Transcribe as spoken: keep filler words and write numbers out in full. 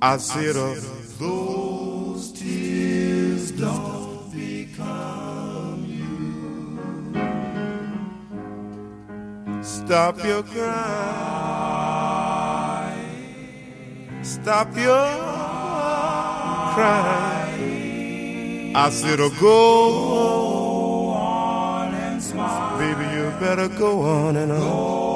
I said, uh, those tears don't become you. Stop your crying. Stop your crying. I said, oh, go on and smile. Baby, you better go on and on.